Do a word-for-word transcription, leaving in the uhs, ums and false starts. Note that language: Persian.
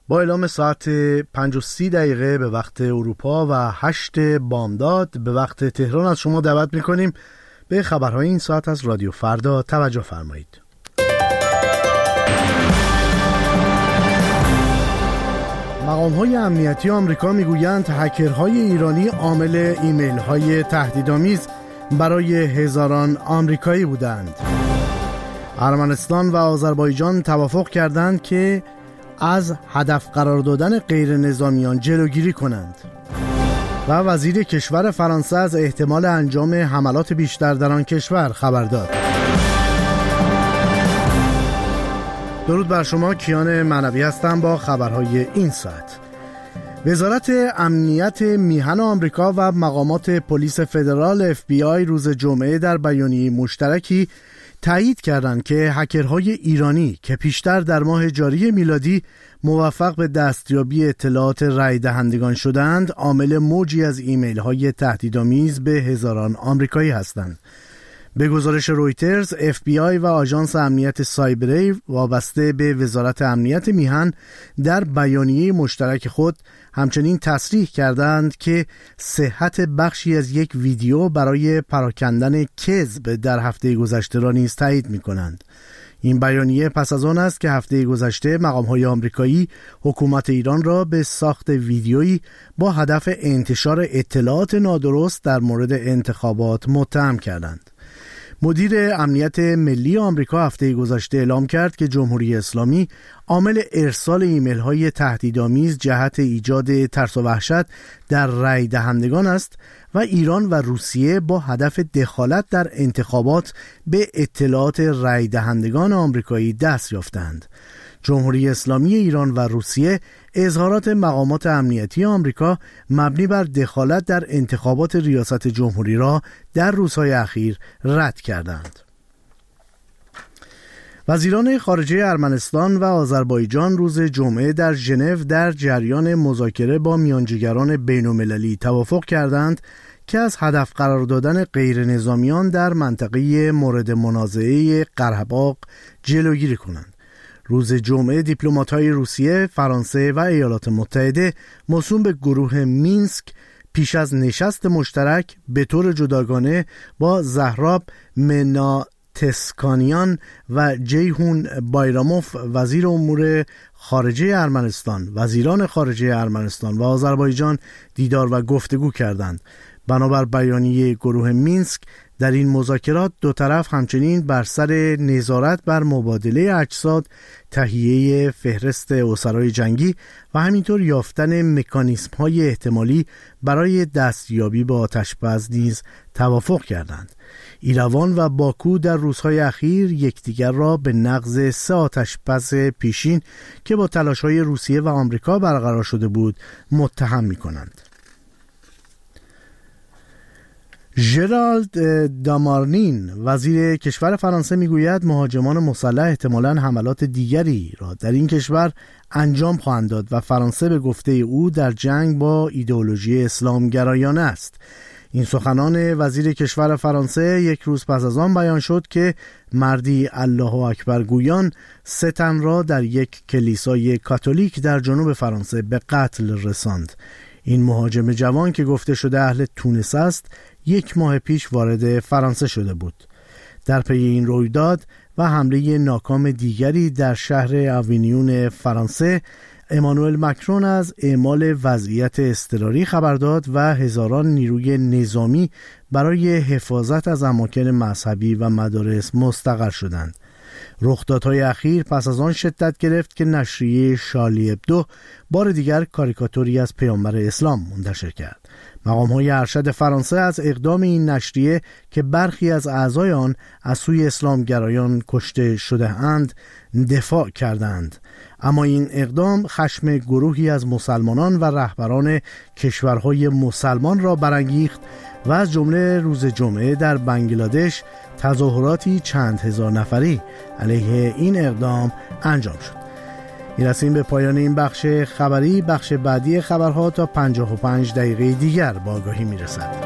با اعلام ساعت پنج و سی دقیقه به وقت اروپا و هشت بامداد به وقت تهران از شما دعوت میکنیم به خبرهای این ساعت از رادیو فردا توجه فرمایید. مقام‌های امنیتی آمریکا میگویند هکرهای ایرانی عامل ایمیل‌های تهدیدآمیز برای هزاران آمریکایی بودند. ارمنستان و آذربایجان توافق کردند که از هدف قرار دادن غیر نظامیان جلوگیری کنند. و وزیر کشور فرانسه از احتمال انجام حملات بیشتر در آن کشور خبر داد. درود بر شما، کیان معنوی هستم با خبرهای این ساعت. وزارت امنیت میهن آمریکا و مقامات پلیس فدرال اف بی آی روز جمعه در بیانیه مشترکی تایید کردند که هکرهای ایرانی که پیشتر در ماه جاری میلادی موفق به دستیابی اطلاعات رای دهندگان شدند، عامل موجی از ایمیل های تهدیدآمیز به هزاران آمریکایی هستند. به گزارش رویترز، اف بی آی و آژانس امنیت سایبری وابسته به وزارت امنیت میهن در بیانیه مشترک خود همچنین تصریح کردند که صحت بخشی از یک ویدیو برای پراکندن کذب در هفته گذشته را نیز تایید می‌کنند. این بیانیه پس از آن است که هفته گذشته مقام‌های آمریکایی حکومت ایران را به ساخت ویدیویی با هدف انتشار اطلاعات نادرست در مورد انتخابات متهم کردند. مدیر امنیت ملی آمریکا هفته گذشته اعلام کرد که جمهوری اسلامی عامل ارسال ایمیل های تهدیدآمیز جهت ایجاد ترس و وحشت در رای دهندگان است و ایران و روسیه با هدف دخالت در انتخابات به اطلاعات رای دهندگان آمریکایی دست یافتند. جمهوری اسلامی ایران و روسیه اظهارات مقامات امنیتی آمریکا مبنی بر دخالت در انتخابات ریاست جمهوری را در روزهای اخیر رد کردند. وزیران خارجه ارمنستان و آذربایجان روز جمعه در ژنو در جریان مذاکره با میانجیگران بین‌المللی توافق کردند که از هدف قرار دادن غیر نظامیان در منطقه مورد منازعه قره‌باغ جلوگیری کنند. روز جمعه دیپلمات‌های روسیه، فرانسه و ایالات متحده موسوم به گروه مینسک پیش از نشست مشترک به طور جداگانه با زهراب مناتسکانیان و جیهون بایراموف وزیر امور خارجه ارمنستان، وزیران خارجه ارمنستان و آذربایجان دیدار و گفتگو کردند. بنابر بیانیه گروه مینسک، در این مذاکرات دو طرف همچنین بر سر نظارت بر مبادله اجساد، تهیه فهرست اسرای جنگی و همینطور یافتن مکانیزم‌های احتمالی برای دستیابی به آتش‌بس نیز توافق کردند. ایروان و باکو در روزهای اخیر یکدیگر را به نقض سه آتش‌بس پیشین که با تلاش‌های روسیه و آمریکا برقرار شده بود متهم می‌کنند. ژرالد دامارنین وزیر کشور فرانسه میگوید مهاجمان مسلح احتمالاً حملات دیگری را در این کشور انجام خواهند داد و فرانسه به گفته او در جنگ با ایدئولوژی اسلام گرایانه است. این سخنان وزیر کشور فرانسه یک روز پس از آن بیان شد که مردی الله اکبر گویان سه تن را در یک کلیسای کاتولیک در جنوب فرانسه به قتل رساند. این مهاجم جوان که گفته شده اهل تونس است، یک ماه پیش وارد فرانسه شده بود. در پی این رویداد و حمله ناکام دیگری در شهر آوینیون فرانسه، امانوئل مکرون از اعمال وضعیت اضطراری خبر داد و هزاران نیروی نظامی برای حفاظت از اماکن مذهبی و مدارس مستقر شدند. رخدادهای اخیر پس از آن شدت گرفت که نشریه شارلی ابدو بار دیگر کاریکاتوری از پیامبر اسلام منتشر کرد. مقام‌های ارشد فرانسه از اقدام این نشریه که برخی از اعضای آن از سوی اسلامگرایان کشته شده اند دفاع کردند، اما این اقدام خشم گروهی از مسلمانان و رهبران کشورهای مسلمان را برانگیخت و از جمله روز جمعه در بنگلادش تظاهراتی چند هزار نفری علیه این اقدام انجام شد. میرسیم به پایان این بخش خبری. بخش بعدی خبرها تا پنجاه و پنج دقیقه دیگر با آگاهی میرسد.